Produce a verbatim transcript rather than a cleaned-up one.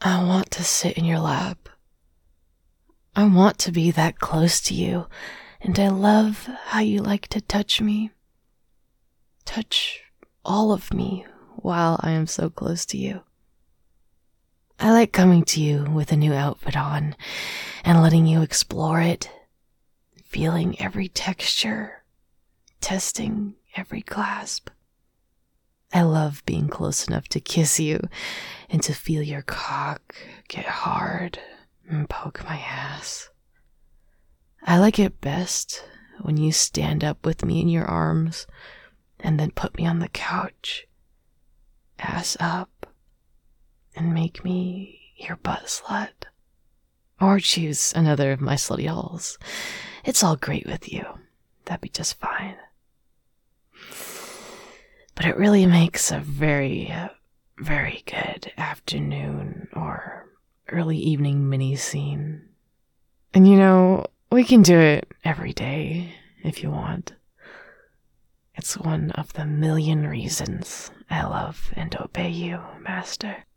I want to sit in your lap. I want to be that close to you, and I love how you like to touch me. Touch all of me while I am so close to you. I like coming to you with a new outfit on and letting you explore it, feeling every texture, testing every clasp. I love being close enough to kiss you and to feel your cock get hard and poke my ass. I like it best when you stand up with me in your arms and then put me on the couch, ass up, and make me your butt slut. Or choose another of my slutty holes. It's all great with you. That'd be just fine. But it really makes a very, very good afternoon or early evening mini scene. And you know, we can do it every day if you want. It's one of the million reasons I love and obey you, Master.